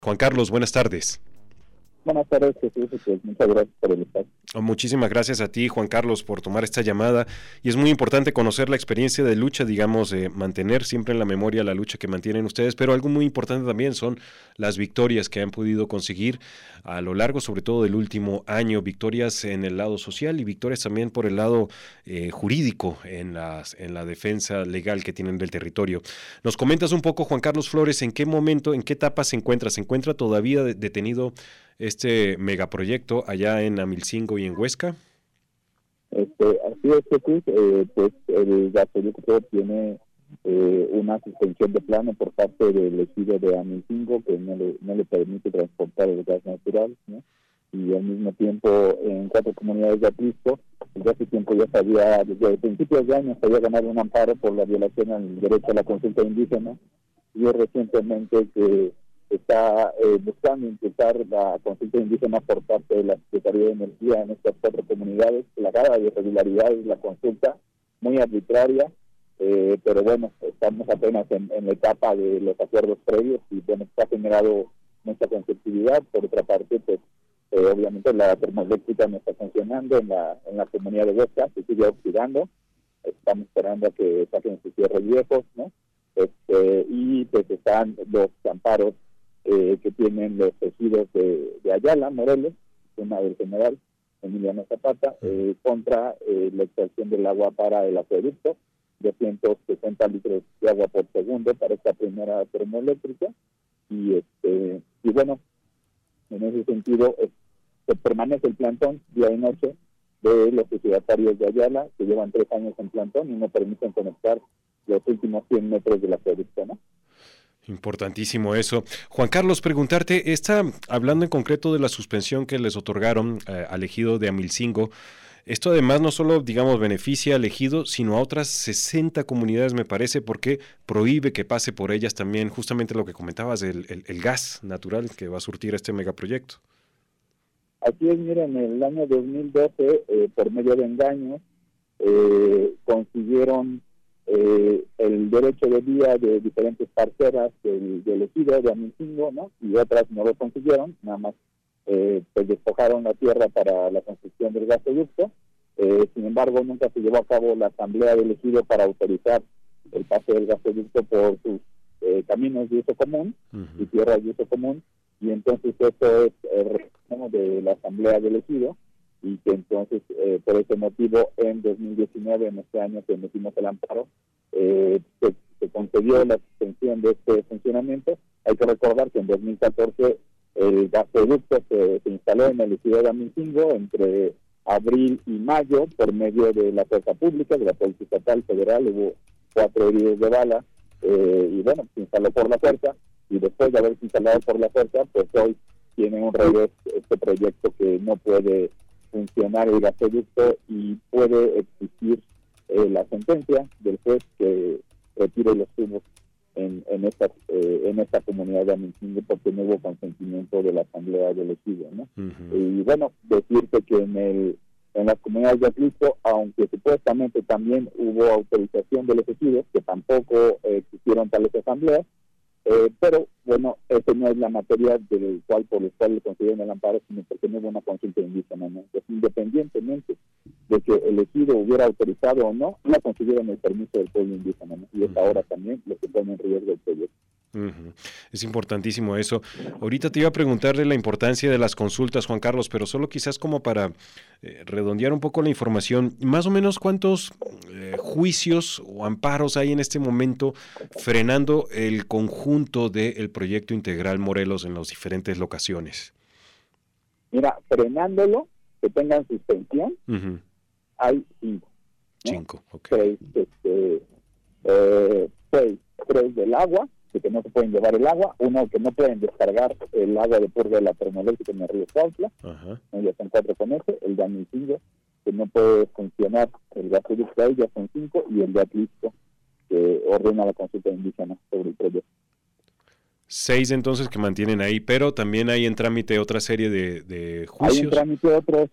Juan Carlos, buenas tardes. Buenas tardes, Jesús. Pues muchas gracias por el espacio. Muchísimas gracias a ti, Juan Carlos, por tomar esta llamada. Y es muy importante conocer la experiencia de lucha, digamos, mantener siempre en la memoria la lucha que mantienen ustedes, pero algo muy importante también son las victorias que han podido conseguir a lo largo, sobre todo del último año, victorias en el lado social y victorias también por el lado jurídico en la defensa legal que tienen del territorio. ¿Nos comentas un poco, Juan Carlos Flores, en qué momento, en qué etapa se encuentra? ¿Se encuentra todavía detenido este megaproyecto allá en Amilcingo y en Huesca? Así es, Jesús. Pues el gasoducto tiene una suspensión de plano por parte del ejido de Amilcingo, que no le permite transportar el gas natural, ¿no? Y al mismo tiempo en 4 comunidades de Atlisco, desde hace tiempo ya sabía, desde principios de año se había ganado un amparo por la violación al derecho a la consulta indígena, y recientemente que está buscando impulsar la consulta indígena por parte de la Secretaría de Energía en estas 4 comunidades, plagada de irregularidades, la consulta muy arbitraria, pero bueno, estamos apenas en la etapa de los acuerdos previos y bueno, está generado mucha conflictividad. Por otra parte, pues obviamente la termoeléctrica no está funcionando en la comunidad de Huesca, se sigue oxidando, estamos esperando a que saquen sus cierres viejos, ¿no? Y pues están los amparos que tienen los ejidos de Ayala, Morelos, una del general Emiliano Zapata, contra la extracción del agua para el acueducto, 260 litros de agua por segundo para esta primera termoeléctrica, y bueno, en ese sentido se permanece el plantón día y noche de los ejidatarios de Ayala, que llevan 3 años en plantón y no permiten conectar los últimos 100 metros del acueducto, ¿no? Importantísimo eso. Juan Carlos, preguntarte, hablando en concreto de la suspensión que les otorgaron al ejido de Amilcingo, esto además no solo, digamos, beneficia al ejido, sino a otras 60 comunidades, me parece, porque prohíbe que pase por ellas también justamente lo que comentabas, el gas natural que va a surtir este megaproyecto. Así es, mira, en el año 2012, por medio de engaños, consiguieron el derecho de vía de diferentes parcelas del ejido de Amilcingo, ¿no? Y otras no lo consiguieron, nada más pues despojaron la tierra para la construcción del gasoducto. Sin embargo, nunca se llevó a cabo la asamblea del ejido para autorizar el pase del gasoducto por sus caminos de uso común y tierras de uso común, y entonces eso es el reclamo de la asamblea del ejido, y que entonces por ese motivo en 2019, en este año que metimos el amparo, se concedió la suspensión de este funcionamiento. Hay que recordar que en 2014 el gasoducto se instaló en el ejido de Amilcingo entre abril y mayo por medio de la fuerza pública, de la Policía Estatal Federal. Hubo 4 heridos de bala, y bueno, se instaló por la fuerza, y después de haberse instalado por la fuerza, pues hoy tiene un revés este proyecto que no puede funcionar el gasoducto, y puede existir la sentencia del juez que retire los tubos en esta comunidad de Amilcingo, porque no hubo consentimiento de la asamblea del ejido, ¿no? Y bueno, decirte que en las comunidades de Atlisco, aunque supuestamente también hubo autorización de los ejidos, que tampoco existieron tales asambleas, pero bueno, esa no es la materia por la cual le concedieron el amparo, sino porque no hubo una consulta indígena, ¿no? Entonces, independientemente de que el ejido hubiera autorizado o no consiguieron el permiso del pueblo indígena, ¿no? Y es ahora también lo que pone en riesgo el proyecto. Es importantísimo eso. Ahorita te iba a preguntar de la importancia de las consultas, Juan Carlos, pero solo quizás como para redondear un poco la información, más o menos cuántos juicios o amparos hay en este momento frenando el conjunto del proyecto integral Morelos en las diferentes locaciones. Mira, frenándolo, que tengan suspensión, hay 5. ¿no? 5, ok. 3 del agua, que no se pueden llevar el agua, 1 que no pueden descargar el agua de purga de la termoeléctrica en el río Cuautla, ya son 4 con ese. El de Amilcingo, que no puede funcionar el gasoducto ahí, ya son 5, y el de Atlisco, que ordena la consulta indígena sobre el proyecto. 6 entonces que mantienen ahí, pero también hay en trámite otra serie de juicios. Hay en trámite otros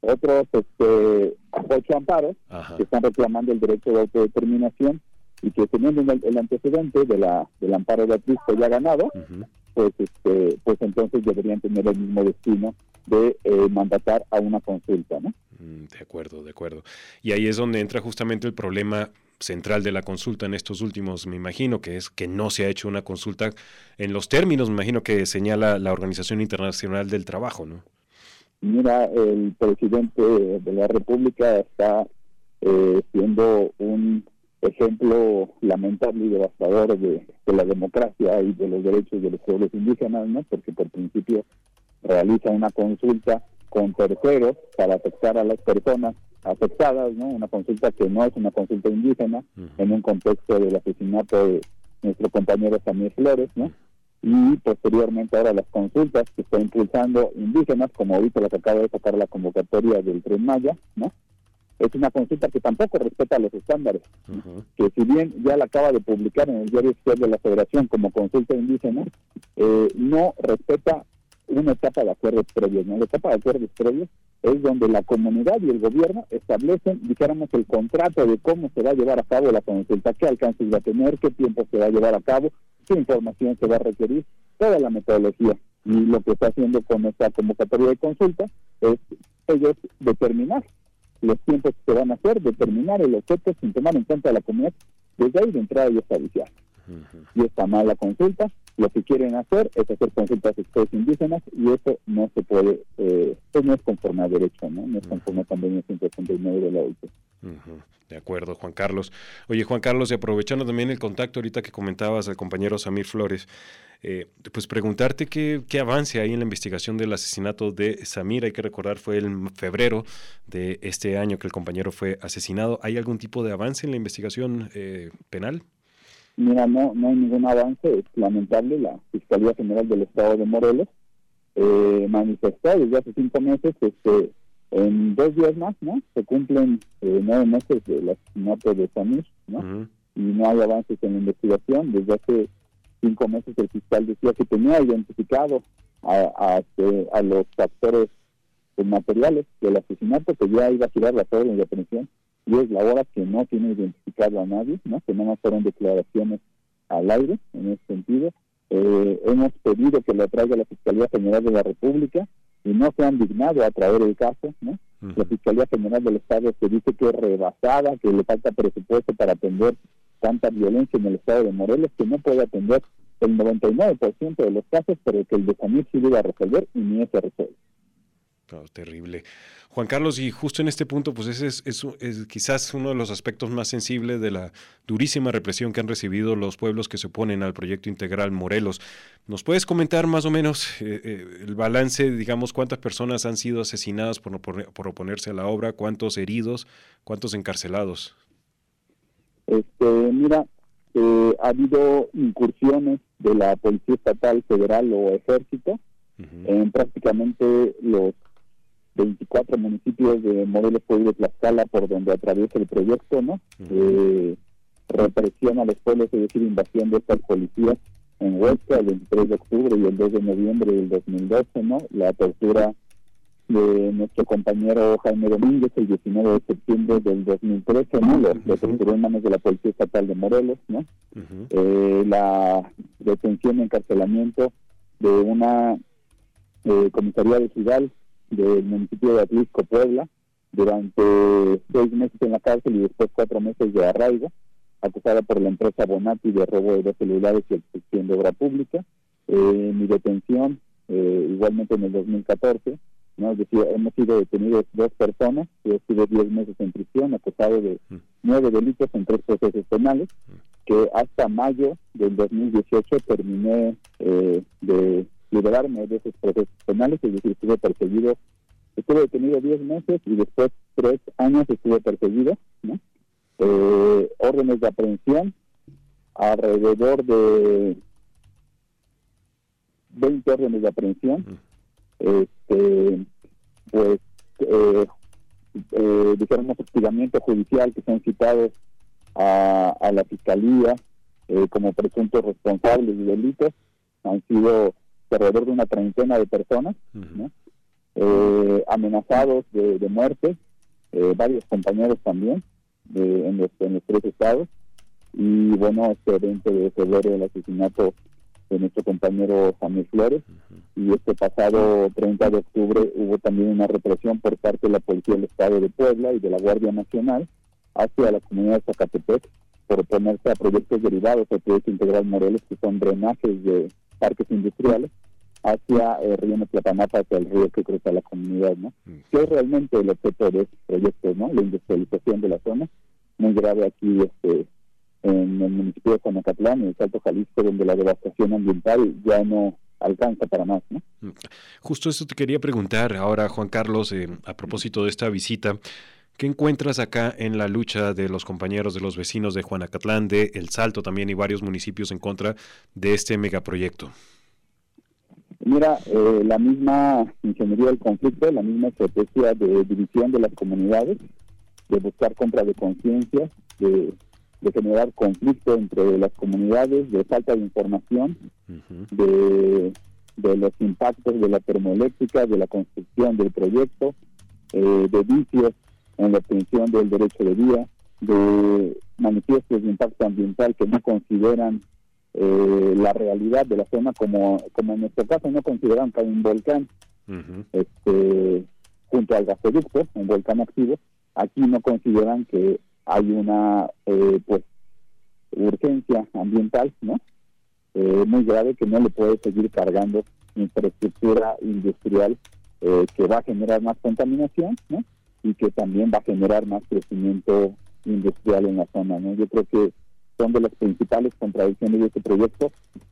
8 amparos que están reclamando el derecho de autodeterminación, y que teniendo el antecedente del amparo de Atlisco ya ganado, pues entonces deberían tener el mismo destino de mandatar a una consulta, ¿no? De acuerdo. Y ahí es donde entra justamente el problema central de la consulta en estos últimos, me imagino, que es que no se ha hecho una consulta en los términos, me imagino, que señala la Organización Internacional del Trabajo, ¿no? Mira, el presidente de la República está siendo un ejemplo lamentable y devastador de la democracia y de los derechos de los pueblos indígenas, ¿no? Porque por principio realiza una consulta con terceros para afectar a las personas afectadas, ¿no? Una consulta que no es una consulta indígena, en un contexto del asesinato de nuestro compañero Samir Flores, ¿no? Y posteriormente ahora las consultas que está impulsando indígenas, como ahorita la que acaba de sacar la convocatoria del Tren Maya, ¿no? Es una consulta que tampoco respeta los estándares, que si bien ya la acaba de publicar en el Diario Oficial de la Federación como consulta indígena, no respeta una etapa de acuerdos previos, ¿no? La etapa de acuerdos previos es donde la comunidad y el gobierno establecen, dijéramos, el contrato de cómo se va a llevar a cabo la consulta, qué alcances va a tener, qué tiempo se va a llevar a cabo, qué información se va a requerir, toda la metodología. Y lo que está haciendo con esta convocatoria de consulta es ellos determinar los tiempos que se van a hacer, determinar el objeto sin tomar en cuenta a la comunidad. Desde ahí de entrada ya está viciado. Y está mal la consulta. Lo que quieren hacer es hacer consultas express indígenas y eso no se puede, pues no es conforme a derecho, no es conforme a convenio 169 de la OIT. De acuerdo, Juan Carlos. Oye, Juan Carlos, y aprovechando también el contacto ahorita que comentabas al compañero Samir Flores, pues preguntarte qué avance hay en la investigación del asesinato de Samir. Hay que recordar, fue en febrero de este año que el compañero fue asesinado. ¿Hay algún tipo de avance en la investigación penal? Mira, no hay ningún avance, es lamentable. La Fiscalía General del Estado de Morelos manifestó desde hace 5 meses en 2 días más, ¿no? Se cumplen 9 meses del asesinato de Samir, ¿no? Y no hay avances en la investigación. Desde hace 5 meses el fiscal decía que tenía identificado a los actores materiales del asesinato, que ya iba a girar la orden de aprehensión, y es la hora que no tiene identificado a nadie, ¿no? Que no más fueron declaraciones al aire en ese sentido. Hemos pedido que lo traiga la Fiscalía General de la República y no se han dignado a traer el caso, ¿no? La Fiscalía General del Estado se dice que es rebasada, que le falta presupuesto para atender tanta violencia en el Estado de Morelos, que no puede atender el 99% de los casos, pero que el de Samir sí iba a resolver y ni se resuelve. Oh, terrible. Juan Carlos, y justo en este punto, pues ese es quizás uno de los aspectos más sensibles de la durísima represión que han recibido los pueblos que se oponen al proyecto integral Morelos. ¿Nos puedes comentar más o menos el balance, digamos, cuántas personas han sido asesinadas por oponerse a la obra, cuántos heridos, cuántos encarcelados? Mira, ha habido incursiones de la Policía Estatal, Federal o Ejército en prácticamente los 24 municipios de Morelos, Puebla y Tlaxcala, por donde atraviesa el proyecto, ¿no? Represión a los pueblos, es decir, invasión de estas policías en Huesca el 23 de octubre y el 2 de noviembre del 2012, ¿no? La tortura de nuestro compañero Jaime Domínguez el 19 de septiembre del 2013, ¿no? Lo torturó en manos de la Policía Estatal de Morelos, ¿no? La detención y encarcelamiento de una comisaría de Ciudad del municipio de Atlisco, Puebla, durante 6 meses en la cárcel y después 4 meses de arraigo, acusada por la empresa Bonatti de robo de 2 celulares y obstrucción de obra pública. Mi detención, igualmente en el 2014, ¿no? Es decir, hemos sido detenidos 2 personas, yo estuve 10 meses en prisión, acusado de 9 delitos en 3 procesos penales, que hasta mayo del 2018 terminé de liberarme de esos procesos penales, es decir, estuve detenido 10 meses y después 3 años estuve perseguido, ¿no? Órdenes de aprehensión, alrededor de 20 órdenes de aprehensión, dijéramos hostigamiento judicial que son citados a la Fiscalía como presuntos responsables de delitos, han sido alrededor de una treintena de personas, ¿no? Amenazados de muerte, varios compañeros también en los 3 estados, y bueno, este 20 de febrero el asesinato de nuestro compañero Samuel Flores, y este pasado 30 de octubre hubo también una represión por parte de la Policía del Estado de Puebla y de la Guardia Nacional hacia la comunidad de Zacatepec por oponerse a proyectos derivados del Proyecto Integral Morelos, que son drenajes de parques industriales hacia el río Metlapanapa, hacia el río que cruza la comunidad, ¿no? Que es realmente el objeto de este proyecto, ¿no? La industrialización de la zona, muy grave aquí en el municipio de Juanacatlán, en el Salto Jalisco, donde la devastación ambiental ya no alcanza para más, ¿no? Justo eso te quería preguntar ahora, Juan Carlos, a propósito de esta visita. ¿Qué encuentras acá en la lucha de los compañeros, de los vecinos de Juanacatlán, de El Salto también y varios municipios en contra de este megaproyecto? Mira, la misma ingeniería del conflicto, la misma estrategia de división de las comunidades, de buscar compra de conciencia, de generar conflicto entre las comunidades, de falta de información, de los impactos de la termoeléctrica, de la construcción del proyecto, de vicios en la obtención del derecho de vía, de manifiestos de impacto ambiental que no consideran la realidad de la zona, como en nuestro caso no consideran que hay un volcán junto al gasoducto, un volcán activo. Aquí no consideran que hay una urgencia ambiental, ¿no? Muy grave, que no le puede seguir cargando infraestructura industrial que va a generar más contaminación, ¿no? Y que también va a generar más crecimiento industrial en la zona, ¿no? Yo creo que son de las principales contradicciones de este proyecto,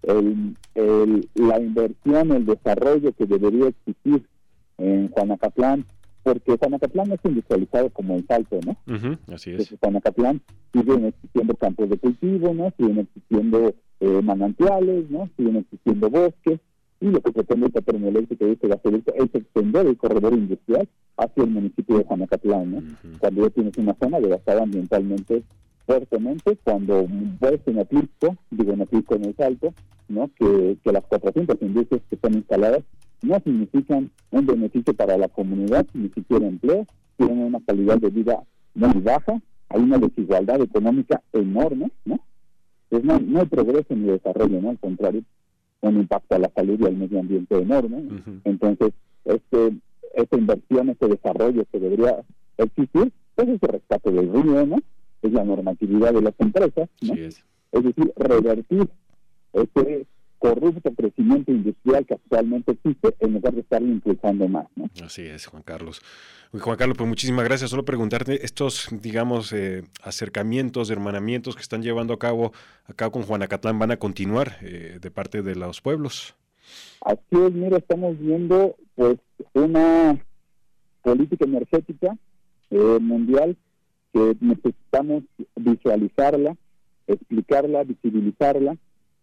la inversión, el desarrollo que debería existir en Juanacatlán, porque Juanacatlán no es industrializado como El Salto, ¿no? Así es. Entonces, Juanacatlán siguen existiendo campos de cultivo, ¿no? Siguen existiendo manantiales, ¿no? Siguen existiendo bosques, y lo que pretende esta termoeléctrica y este gasoducto es extender el corredor industrial hacia el municipio de Juanacatlán, ¿no? Cuando ya tienes una zona devastada ambientalmente fuertemente, cuando ves en Atlisco, en El Salto, ¿no? Que las 400 industrias que están instaladas no significan un beneficio para la comunidad, ni siquiera empleo, tienen una calidad de vida muy baja, hay una desigualdad económica enorme, ¿no? Pues no hay progreso ni desarrollo, ¿no? Al contrario, un impacto a la salud y al medio ambiente enorme. Entonces, esta inversión, este desarrollo que debería existir, pues es el rescate del río, ¿no? Es la normatividad de las empresas, ¿no? Sí es decir, revertir este corrupto crecimiento industrial que actualmente existe en lugar de estarlo impulsando más, ¿no? Así es, Juan Carlos. Juan Carlos, pues muchísimas gracias. Solo preguntarte, estos, digamos, acercamientos, hermanamientos que están llevando a cabo acá con Juanacatlán, ¿van a continuar de parte de los pueblos? Así es, mira, estamos viendo pues una política energética mundial que necesitamos visualizarla, explicarla, visibilizarla,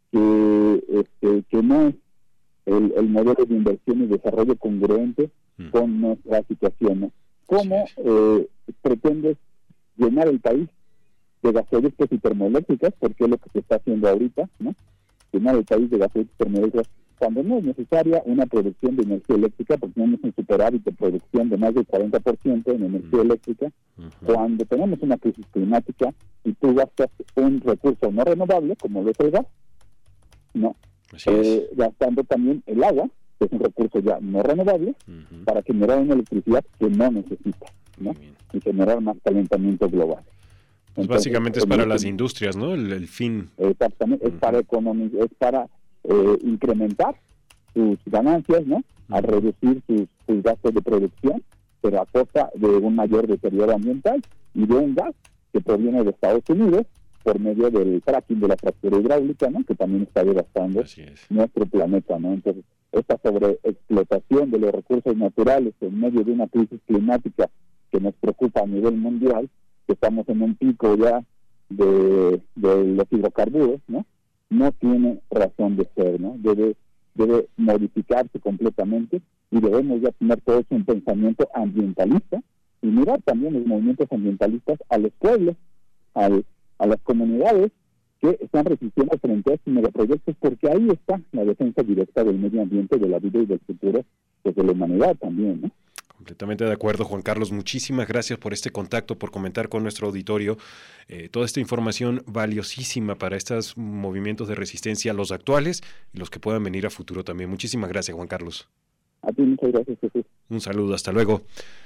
que no es el modelo de inversión y desarrollo congruente con nuestra situación, ¿no? ¿Cómo pretendes llenar el país de gasoductos y termoeléctricas? Porque es lo que se está haciendo ahorita, ¿no? Llenar el país de gasoductos y termoeléctricas cuando no es necesaria una producción de energía eléctrica, porque tenemos un superávit de producción de más del 40% en energía eléctrica, cuando tenemos una crisis climática y tú gastas un recurso no renovable, como lo es el gas, ¿no? Gastando también el agua, que es un recurso ya no renovable, para generar una electricidad que no necesita, ¿no? Y generar más calentamiento global. Pues entonces, básicamente es para las industrias, ¿no? El fin. Exactamente, es para economía, es para incrementar sus ganancias, ¿no? A reducir sus gastos de producción, pero a costa de un mayor deterioro ambiental y de un gas que proviene de Estados Unidos por medio del fracking, de la fractura hidráulica, ¿no? Que también está devastando nuestro planeta, ¿no? Entonces, esta sobreexplotación de los recursos naturales en medio de una crisis climática que nos preocupa a nivel mundial, que estamos en un pico ya de los hidrocarburos, ¿no? No tiene razón de ser, ¿no? Debe modificarse completamente y debemos ya tener todo eso un pensamiento ambientalista y mirar también los movimientos ambientalistas a los pueblos, a las comunidades que están resistiendo frente a estos megaproyectos, porque ahí está la defensa directa del medio ambiente, de la vida y del futuro pues de la humanidad también, ¿no? Completamente de acuerdo, Juan Carlos. Muchísimas gracias por este contacto, por comentar con nuestro auditorio toda esta información valiosísima para estos movimientos de resistencia, los actuales y los que puedan venir a futuro también. Muchísimas gracias, Juan Carlos. A ti muchas gracias, Jesús. Un saludo, hasta luego.